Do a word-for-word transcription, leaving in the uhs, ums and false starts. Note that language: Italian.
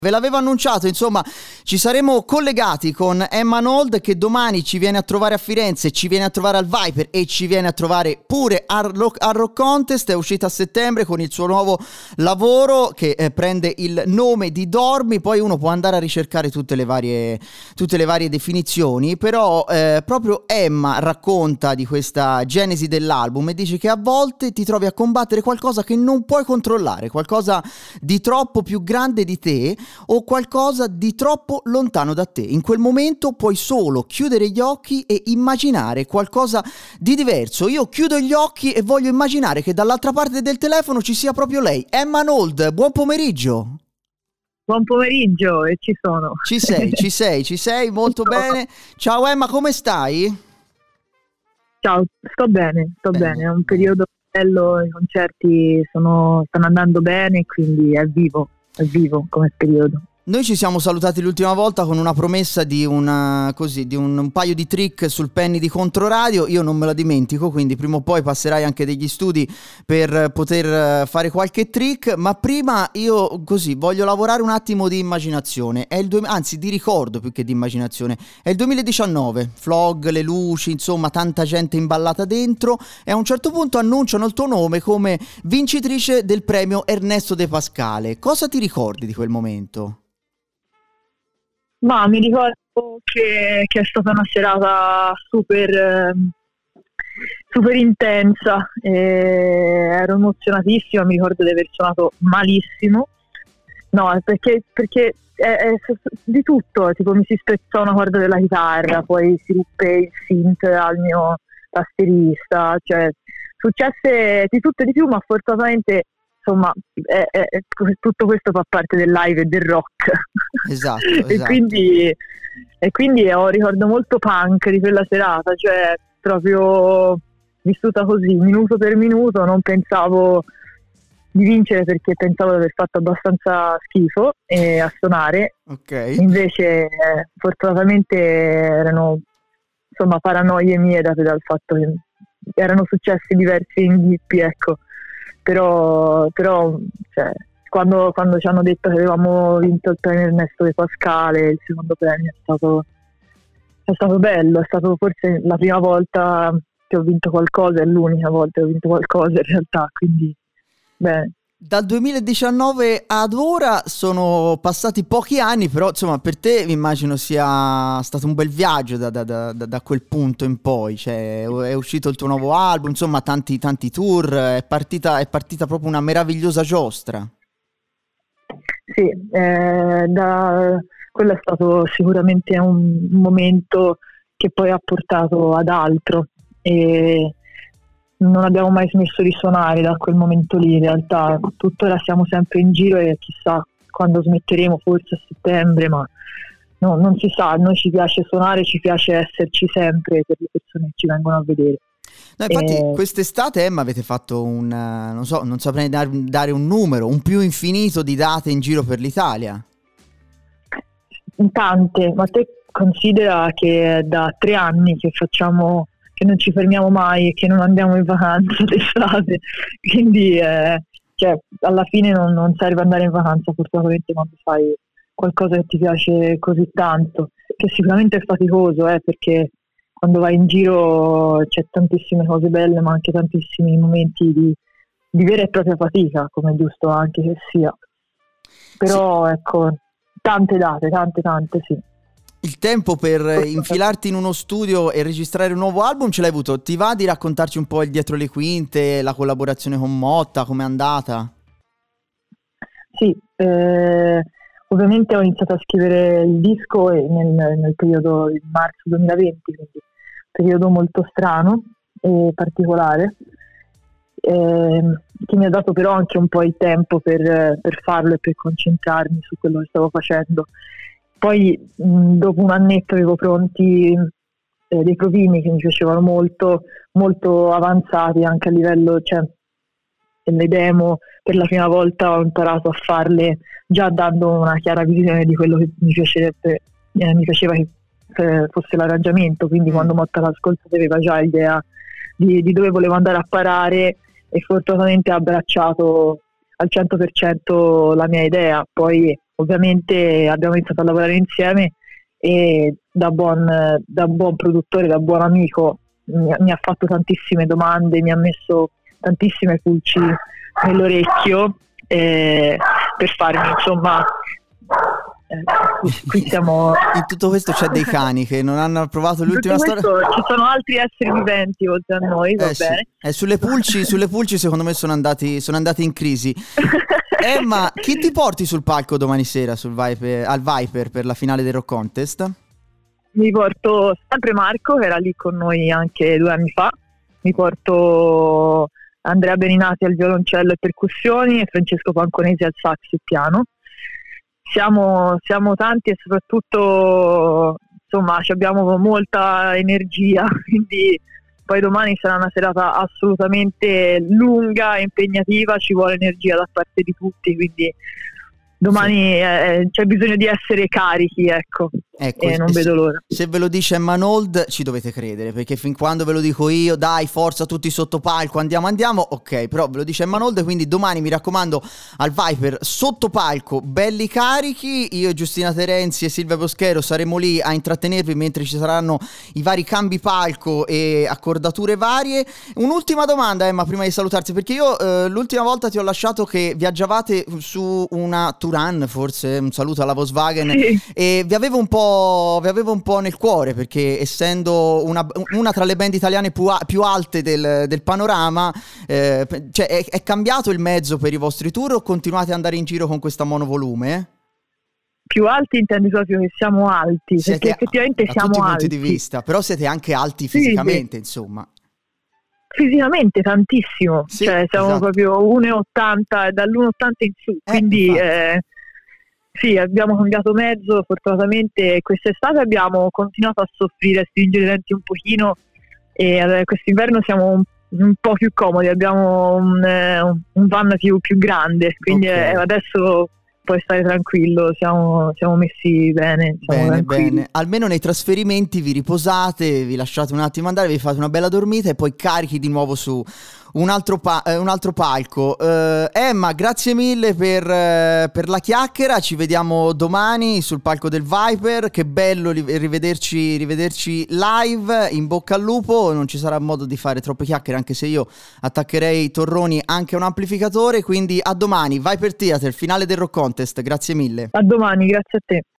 Ve l'avevo annunciato, insomma, ci saremo collegati con Emma Nold, che domani ci viene a trovare a Firenze, ci viene a trovare al Viper e ci viene a trovare pure al Rock, al Rock Contest. È uscita a settembre con il suo nuovo lavoro che eh, prende il nome di Dormi. Poi uno può andare a ricercare tutte le varie, tutte le varie definizioni, però eh, proprio Emma racconta di questa genesi dell'album e dice che a volte ti trovi a combattere qualcosa che non puoi controllare, qualcosa di troppo più grande di te o qualcosa di troppo lontano da te. In quel momento puoi solo chiudere gli occhi e immaginare qualcosa di diverso. Io chiudo gli occhi e voglio immaginare che dall'altra parte del telefono ci sia proprio lei, Emma Nold. Buon pomeriggio. Buon pomeriggio, e ci sono. Ci sei, ci sei, ci sei, molto bene. Ciao Emma, come stai? Ciao, sto bene, sto bene, bene. È un periodo bello, i concerti sono, stanno andando bene, quindi è vivo. È vivo come periodo. Noi ci siamo salutati l'ultima volta con una promessa di una così di un, un paio di trick sul Penny di Controradio. Io non me la dimentico, quindi prima o poi passerai anche degli studi per poter fare qualche trick, ma prima io così voglio lavorare un attimo di immaginazione. È il due, anzi di ricordo più che di immaginazione. È il duemiladiciannove, vlog, le luci, insomma tanta gente imballata dentro, e a un certo punto annunciano il tuo nome come vincitrice del premio Ernesto De Pascale. Cosa ti ricordi di quel momento? Ma mi ricordo che, che è stata una serata super, super intensa, e ero emozionatissima, mi ricordo di aver suonato malissimo, no, perché, perché è, è di tutto, tipo mi si spezzò una corda della chitarra, poi si ruppe il synth al mio tastierista, cioè successe di tutto e di più, ma fortunatamente insomma è, è, è, tutto questo fa parte del live e del rock. Esatto, e esatto. quindi e quindi ho un ricordo molto punk di quella serata, cioè proprio vissuta così minuto per minuto. Non pensavo di vincere perché pensavo di aver fatto abbastanza schifo e a suonare, okay. Invece eh, fortunatamente erano insomma paranoie mie date dal fatto che erano successi diversi inghippi, ecco. Però, però cioè, quando, quando ci hanno detto che avevamo vinto il premio Ernesto De Pascale, il secondo premio, è stato, è stato bello, è stato forse la prima volta che ho vinto qualcosa, è l'unica volta che ho vinto qualcosa in realtà, quindi bene. Dal duemiladiciannove ad ora sono passati pochi anni, però insomma per te mi immagino sia stato un bel viaggio da, da, da, da quel punto in poi, cioè è uscito il tuo nuovo album, insomma tanti tanti tour, è partita, è partita proprio una meravigliosa giostra. Sì, eh, da, quello è stato sicuramente un momento che poi ha portato ad altro, e non abbiamo mai smesso di suonare da quel momento lì. In realtà tuttora siamo sempre in giro e chissà quando smetteremo, forse a settembre, ma no, non si sa. A noi ci piace suonare, ci piace esserci sempre per le persone che ci vengono a vedere. No, infatti e... quest'estate Emma avete fatto un, non so, non saprei dar, dare un numero, un più infinito di date in giro per l'Italia. Tante, ma te considera che è da tre anni che facciamo, che non ci fermiamo mai e che non andiamo in vacanza d'estate, quindi eh, cioè, alla fine non, non serve andare in vacanza fortunatamente quando fai qualcosa che ti piace così tanto, che sicuramente è faticoso, eh, perché quando vai in giro c'è tantissime cose belle ma anche tantissimi momenti di, di vera e propria fatica, come è giusto anche che sia, però sì. Ecco, tante date, tante tante sì. Il tempo per infilarti in uno studio e registrare un nuovo album ce l'hai avuto? Ti va di raccontarci un po' il dietro le quinte, la collaborazione con Motta, com'è andata? Sì, eh, ovviamente ho iniziato a scrivere il disco nel, nel periodo di marzo duemilaventi, quindi un periodo molto strano e particolare, eh, che mi ha dato però anche un po' il tempo per, per farlo e per concentrarmi su quello che stavo facendo. Poi mh, dopo un annetto avevo pronti eh, dei provini che mi piacevano molto, molto avanzati anche a livello, cioè le demo per la prima volta ho imparato a farle già dando una chiara visione di quello che mi piacerebbe, eh, mi piaceva che eh, fosse l'arrangiamento, quindi mm. quando Motta l'ascolto aveva già idea di, di dove volevo andare a parare e fortunatamente ha abbracciato al cento per cento la mia idea. Poi ovviamente abbiamo iniziato a lavorare insieme e da buon, da buon produttore, da buon amico mi, mi ha fatto tantissime domande, mi ha messo tantissime pulci nell'orecchio eh, per farmi, insomma, eh, qui, qui siamo... In tutto questo c'è dei cani che non hanno provato l'ultima storia. Ci sono altri esseri viventi oltre a noi, va eh, bene. Sì. Eh, sulle pulci, sulle pulci secondo me sono andati, sono andati in crisi. Emma, chi ti porti sul palco domani sera sul Viper, al Viper per la finale del Rock Contest? Mi porto sempre Marco, che era lì con noi anche due anni fa. Mi porto Andrea Beninati al violoncello e percussioni e Francesco Panconesi al sax e piano. Siamo, siamo tanti e soprattutto, insomma, abbiamo molta energia, quindi poi domani sarà una serata assolutamente lunga e impegnativa, ci vuole energia da parte di tutti, quindi domani sì. eh, c'è bisogno di essere carichi, ecco, ecco e non e vedo se, l'ora. Se ve lo dice Emma Nold ci dovete credere, perché fin quando ve lo dico io, dai forza tutti sotto palco, andiamo andiamo, ok, però ve lo dice Emma Nold, quindi domani mi raccomando al Viper sotto palco, belli carichi, io Giustina Terenzi e Silvia Boschero saremo lì a intrattenervi mentre ci saranno i vari cambi palco e accordature varie. Un'ultima domanda Emma prima di salutarti, perché io eh, l'ultima volta ti ho lasciato che viaggiavate su una Touran, forse, un saluto alla Volkswagen, sì. E vi avevo un po' vi avevo un po' nel cuore, perché essendo una, una tra le band italiane più, a, più alte del, del panorama, eh, cioè è, è cambiato il mezzo per i vostri tour o continuate ad andare in giro con questa monovolume? Più alti intendi proprio che siamo alti, siete, perché effettivamente da siamo tutti i alti. punti di vista, però siete anche alti fisicamente, sì, sì. Insomma. Fisicamente tantissimo, sì, cioè siamo esatto. proprio uno e ottanta e dall'uno e ottanta in su, eh, quindi eh, sì, abbiamo cambiato mezzo fortunatamente. Quest'estate abbiamo continuato a soffrire, a stringere i denti un pochino e eh, quest'inverno siamo un, un po' più comodi, abbiamo un, eh, un van più, più grande, quindi okay. eh, adesso puoi stare tranquillo, siamo, siamo messi bene, siamo bene, tranquilli. Bene. Almeno nei trasferimenti vi riposate, vi lasciate un attimo andare, vi fate una bella dormita e poi carichi di nuovo su un altro, pa- eh, un altro palco. uh, Emma, grazie mille per, uh, per la chiacchiera, ci vediamo domani sul palco del Viper, che bello li- rivederci, rivederci live, in bocca al lupo, non ci sarà modo di fare troppe chiacchiere anche se io attaccherei i torroni anche a un amplificatore, quindi a domani, Viper Theatre, finale del Rock Contest, grazie mille. A domani, grazie a te.